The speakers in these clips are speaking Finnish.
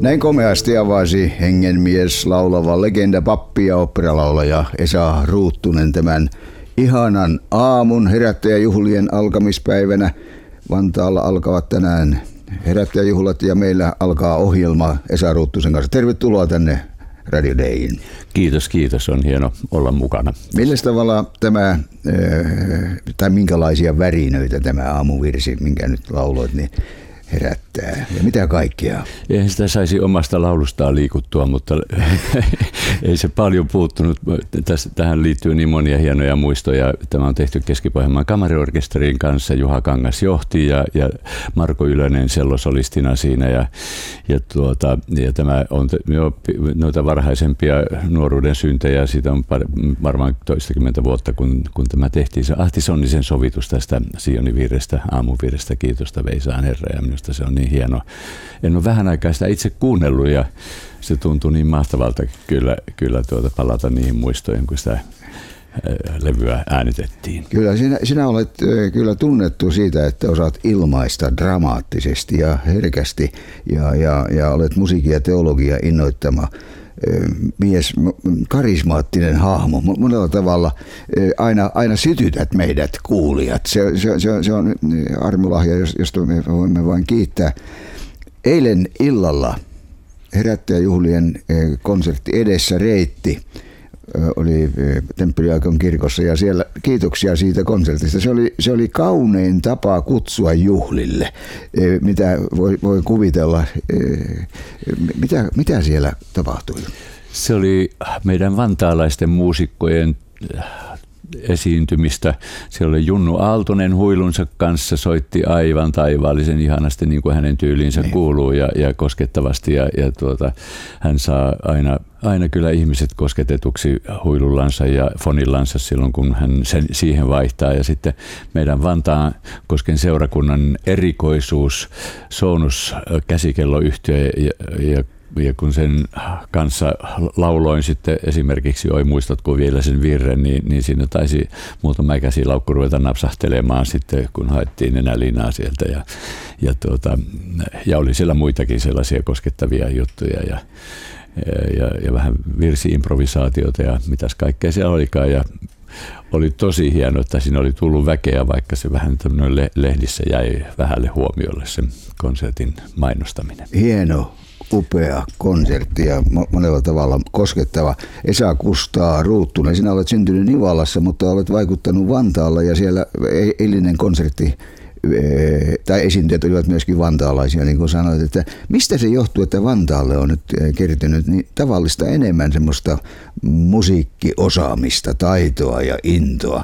Näin komeasti avasi hengenmies, laulava legenda, pappi ja oopperalaulaja Esa Ruuttunen tämän ihanan aamun herättäjäjuhlien alkamispäivänä. Vantaalla alkavat tänään herättäjäjuhlat ja meillä alkaa ohjelma Esa Ruuttusen kanssa. Tervetuloa tänne Radio Dayin. Kiitos. On hieno olla mukana. Millä tavalla tämä, tai minkälaisia värinöitä tämä aamuvirsi, minkä nyt lauloit, niin herättää? Ja mitä kaikkea? Eihän sitä saisi omasta laulustaan liikuttua, mutta ei se paljon puuttunut. Tähän liittyy niin monia hienoja muistoja. Tämä on tehty Keski-Pohjanmaan kamariorkesterin kanssa. Juha Kangas johti ja Marko Ylönen sellosolistina siinä. Ja tämä on noita varhaisempia nuoruuden syntejä. Siitä on varmaan toistakymmentä vuotta, kun tämä tehtiin. Se Ahti Sonnisen sovitus tästä Sioni-virrestä, aamuvirrestä. Kiitosta Veisaan Herra. Ja minusta se on niin hieno. En ole vähän aikaa sitä itse kuunnellut ja se tuntui niin mahtavalta kyllä palata niihin muistoihin, kun sitä levyä äänitettiin. Kyllä, sinä olet kyllä tunnettu siitä, että osaat ilmaista dramaattisesti ja herkästi ja olet musiikin ja teologia innoittama mies, karismaattinen hahmo. Monella tavalla aina sytytät meidät kuulijat. Se on armolahja, josta me voimme vain kiittää. Eilen illalla herättäjäjuhlien konsertti edessä reitti oli Temppeliaikon kirkossa ja siellä kiitoksia siitä konsertista. Se oli kaunein tapa kutsua juhlille, mitä voi kuvitella. Mitä siellä tapahtui? Se oli meidän vantaalaisten muusikkojen esiintymistä. Siellä oli Junnu Aaltonen huilunsa kanssa, soitti aivan taivaallisen ihanasti niin kuin hänen tyyliinsä kuuluu ja koskettavasti ja hän saa aina kyllä ihmiset kosketetuksi huilullansa ja fonillansa silloin, kun hän siihen vaihtaa. Ja sitten meidän Vantaankosken seurakunnan erikoisuus, Sounus käsikelloyhtye ja kun sen kanssa lauloin sitten esimerkiksi Oi muistatko vielä sen virren, niin siinä taisi muutama käsilaukku ruveta napsahtelemaan sitten, kun haettiin nenälinaa sieltä. Ja oli siellä muitakin sellaisia koskettavia juttuja ja vähän virsi-improvisaatiota ja mitäs kaikkea siellä olikaan. Ja oli tosi hienoa, että siinä oli tullut väkeä, vaikka se vähän tämmöinen lehdissä jäi vähälle huomiolle sen konsertin mainostaminen. Hieno. Upea konsertti ja monella tavalla koskettava. Esa Kustaa Ruuttunen, sinä olet syntynyt Nivalassa, mutta olet vaikuttanut Vantaalla ja siellä eilinen konsertti tai esiintyjät olivat myöskin vantaalaisia, niin kuin sanoit, että mistä se johtuu, että Vantaalle on nyt kertynyt niin tavallista enemmän semmoista musiikkiosaamista, taitoa ja intoa.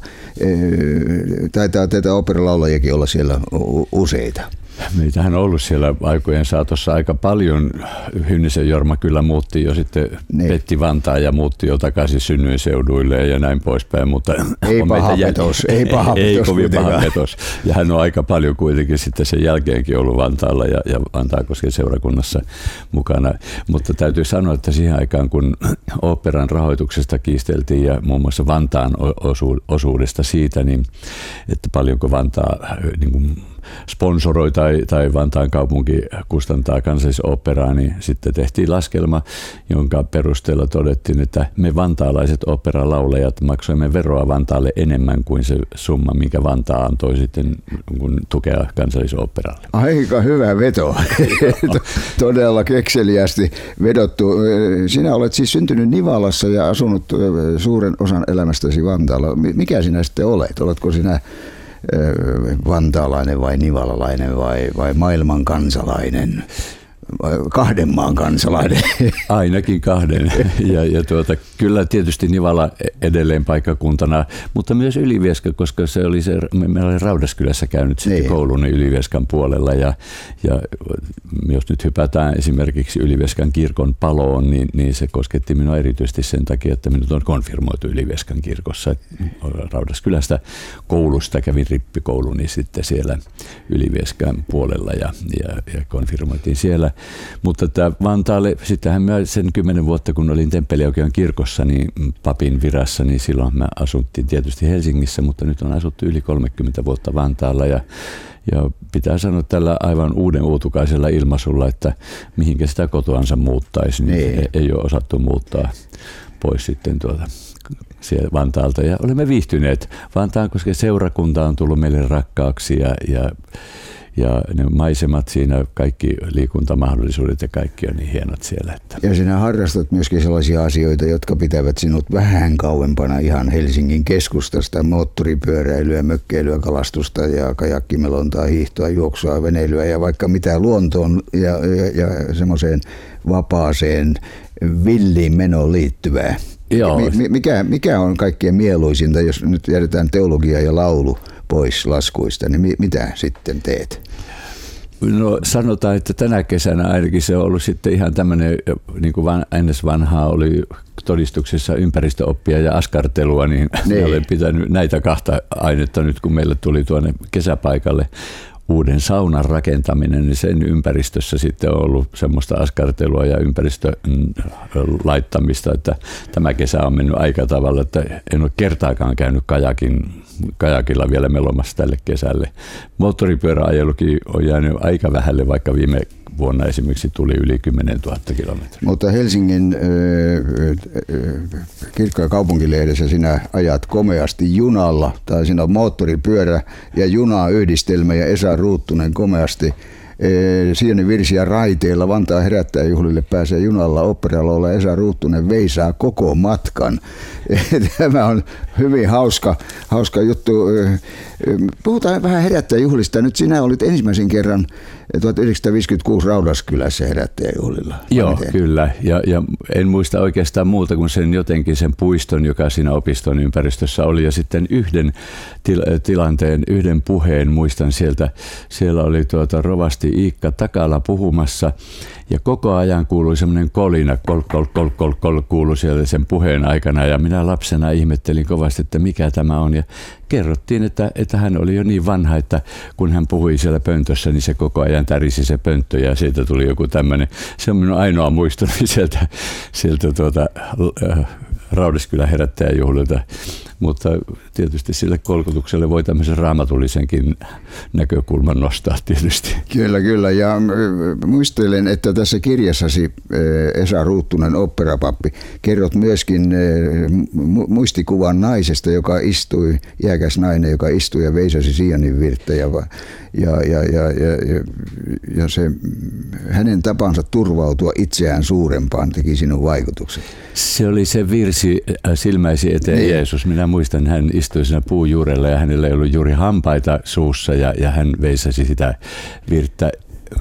Taitaa teitä oopperalaulajakin olla siellä useita. Meitähän on ollut siellä aikojen saatossa aika paljon. Hynnisen Jorma kyllä muutti jo sitten, petti Vantaa ja muutti jo takaisin synnyinseuduille ja näin poispäin, mutta ei paha petos. Ei kovin paha petos. Ja hän on aika paljon kuitenkin sitten sen jälkeenkin ollut Vantaalla ja Vantaankosken seurakunnassa mukana. Mutta täytyy sanoa, että siihen aikaan kun oopperan rahoituksesta kiisteltiin ja muun muassa Vantaan osuudesta siitä, niin että paljonko Vantaa niin kuin sponsoroi tai Vantaan kaupunki kustantaa Kansallisoopperaa, niin sitten tehtiin laskelma, jonka perusteella todettiin, että me vantaalaiset oopperalaulajat maksoimme veroa Vantaalle enemmän kuin se summa, minkä Vantaa antoi sitten tukea Kansallisooperalle. Aika hyvä veto. Todella kekseliästi vedottu. Sinä olet siis syntynyt Nivalassa ja asunut suuren osan elämästäsi Vantaalla. Mikä sinä sitten olet? Oletko sinä vantaalainen vai nivalalainen vai maailman kansalainen? Kahden maan kansalainen. Ainakin kahden. Kyllä tietysti Nivala edelleen paikkakuntana, mutta myös Ylivieska, koska se oli meillä oli Raudaskylässä käynyt sitten koulun Ylivieskan puolella ja jos nyt hypätään esimerkiksi Ylivieskan kirkon paloon, niin se kosketti minua erityisesti sen takia, että minut on konfirmoitu Ylivieskan kirkossa. Raudaskylästä koulusta kävin rippikouluni sitten siellä Ylivieskan puolella ja konfirmoitiin siellä. Mutta Vantaalle, sittenhän mä sen 10 vuotta, kun olin Temppeliaukion kirkossa, niin papin virassa, niin silloin mä asuttiin tietysti Helsingissä, mutta nyt on asuttu yli 30 vuotta Vantaalla Ja pitää sanoa tällä aivan uuden uutukaisella ilmaisulla, että mihinkä sitä kotoansa muuttaisi, niin ei ole osattu muuttaa pois sitten siellä Vantaalta. Ja olemme viihtyneet Vantaan, koska seurakunta on tullut meille rakkaaksi ja ne maisemat siinä, kaikki liikuntamahdollisuudet ja kaikki on niin hienot siellä. Että. Ja sinä harrastat myöskin sellaisia asioita, jotka pitävät sinut vähän kauempana ihan Helsingin keskustasta. Moottoripyöräilyä, mökkeilyä, kalastusta ja kajakkimelontaa, hiihtoa, juoksua, veneilyä ja vaikka mitä luontoon ja semmoiseen vapaaseen villiin menoon liittyvää. Joo. Mikä on kaikkein mieluisinta, jos nyt jätetään teologia ja laulu pois laskuista, niin mitä sitten teet? No sanotaan, että tänä kesänä ainakin se on ollut sitten ihan tämmöinen, niin kuin ennen vanhaa oli todistuksessa ympäristöoppia ja askartelua, niin olen pitänyt näitä kahta ainetta nyt, kun meille tuli tuonne kesäpaikalle uuden saunan rakentaminen, niin sen ympäristössä sitten on ollut semmoista askartelua ja ympäristön laittamista, että tämä kesä on mennyt aika tavalla, että en ole kertaakaan käynyt kajakilla vielä melomassa tälle kesälle. Moottoripyöräajelukin on jäänyt aika vähälle, vaikka viime vuonna esimerkiksi tuli yli 10 000 kilometriä. Mutta Helsingin Kirkko- ja kaupunkilehdessä sinä ajat komeasti junalla, tai siinä on moottoripyörä ja juna-yhdistelmä ja Esa Ruuttunen komeasti Sionin virsiä raiteilla. Vantaan herättäjäjuhlille pääsee junalla, oopperalaulaja Esa Ruuttunen veisaa koko matkan. Tämä on hyvin hauska juttu. Puhutaan vähän herättäjäjuhlista. Nyt sinä olit ensimmäisen kerran 1956 Raudaskylässä herättäjäjuhlilla. Joo, kyllä. Ja en muista oikeastaan muuta kuin sen puiston, joka siinä opiston ympäristössä oli. Ja sitten yhden tilanteen, yhden puheen muistan sieltä. Siellä oli rovasti Iikka Takala puhumassa ja koko ajan kuului semmoinen kolina, kol kuului siellä sen puheen aikana ja minä lapsena ihmettelin kovasti, että mikä tämä on ja kerrottiin, että hän oli jo niin vanha, että kun hän puhui siellä pöntössä, niin se koko ajan tärisi se pönttö ja siitä tuli joku tämmöinen, se on minun ainoa muistoni sieltä Raudaskylän herättäjäjuhlilta, mutta tietysti sille kolkutukselle voi tämmöisen raamatullisenkin näkökulman nostaa tietysti. Kyllä. Ja muistelen, että tässä kirjassasi Esa Ruuttunen, oopperapappi, kerrot myöskin muistikuvan naisesta, joka istui, iäkäs nainen, joka istui ja veisasi Sionin virttä ja se hänen tapansa turvautua itseään suurempaan teki sinun vaikutuksen. Se oli se virsi silmäisi eteen Jeesus. Minä muistan, hän istui siinä puujuurella ja hänellä ei ollut juuri hampaita suussa ja hän veisasi sitä virttä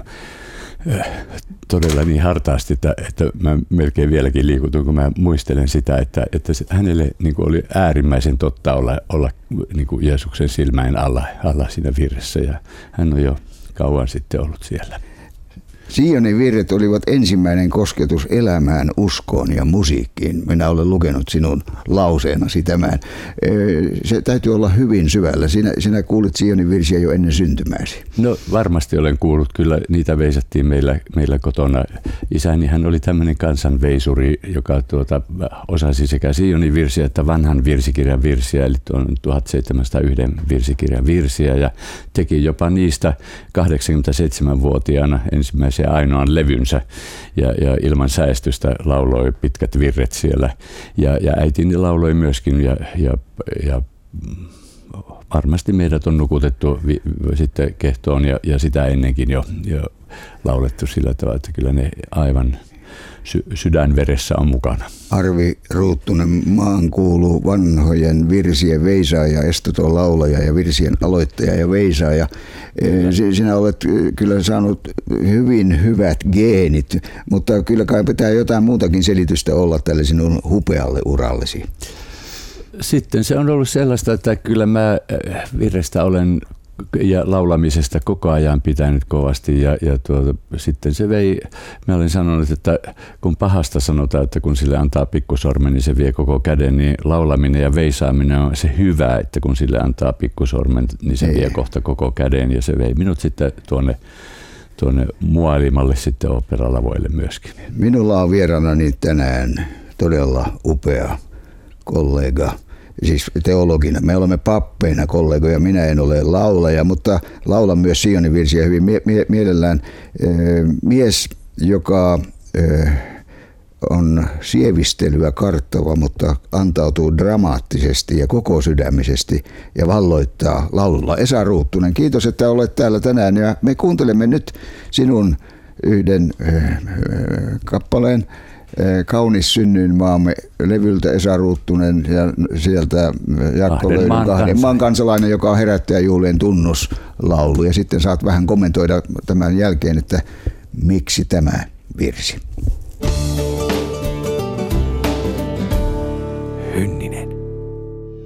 todella niin hartaasti, että mä melkein vieläkin liikutun, kun mä muistelen sitä, että hänelle niin kuin oli äärimmäisen totta olla niin kuin Jeesuksen silmäin alla siinä virressä ja hän on jo kauan sitten ollut siellä. Sionin virret olivat ensimmäinen kosketus elämään, uskoon ja musiikkiin. Minä olen lukenut sinun lauseenasi tämän. Se täytyy olla hyvin syvällä. Sinä kuulit Sionin virsiä jo ennen syntymääsi. No varmasti olen kuullut. Kyllä niitä veisattiin meillä kotona. Isäni hän oli tämmöinen kansanveisuri, joka osasi sekä Sionin virsiä että vanhan virsikirjan virsiä, eli tuon 1701 virsikirjan virsiä ja teki jopa niistä 87-vuotiaana ensimmäisen ainoan levynsä ja ilman säestystä lauloi pitkät virret siellä ja äitini lauloi myöskin ja varmasti meidät on nukutettu sitten kehtoon ja sitä ennenkin jo laulettu sillä tavalla, että kyllä ne aivan sydänveressä on mukana. Arvi Ruuttunen, maan kuuluu vanhojen virsien veisaaja, estoton laulaja ja virsien aloittaja ja veisaaja. Sinä olet kyllä saanut hyvin hyvät geenit, mutta kyllä kai pitää jotain muutakin selitystä olla tälle sinun hupealle urallesi. Sitten se on ollut sellaista, että kyllä mä virrestä olen ja laulamisesta koko ajan pitänyt kovasti ja sitten se vei, mä olen sanonut, että kun pahasta sanotaan, että kun sille antaa pikkusormen, niin se vie koko käden, niin laulaminen ja veisaaminen on se hyvä, että kun sille antaa pikkusormen, niin se vie kohta koko käden ja se vei minut sitten tuonne Mualimalle sitten oopperalavoille myöskin. Minulla on vieraanani tänään todella upea kollega siis teologina. Me olemme pappeina kollegoja, minä en ole laulaja, mutta laulan myös Sionin virsiä hyvin mielellään. Mies, joka on sievistelyä karttava, mutta antautuu dramaattisesti ja koko sydämisesti ja valloittaa laululla. Esa Ruuttunen, kiitos, että olet täällä tänään ja me kuuntelemme nyt sinun yhden kappaleen Kaunis synnyinmaamme levyltä Esa Ruuttunen ja sieltä Jarkko Löydyn Kahden maan kansalainen, joka on herättäjäjuhlien tunnuslaulu. Ja sitten saat vähän kommentoida tämän jälkeen, että miksi tämä virsi.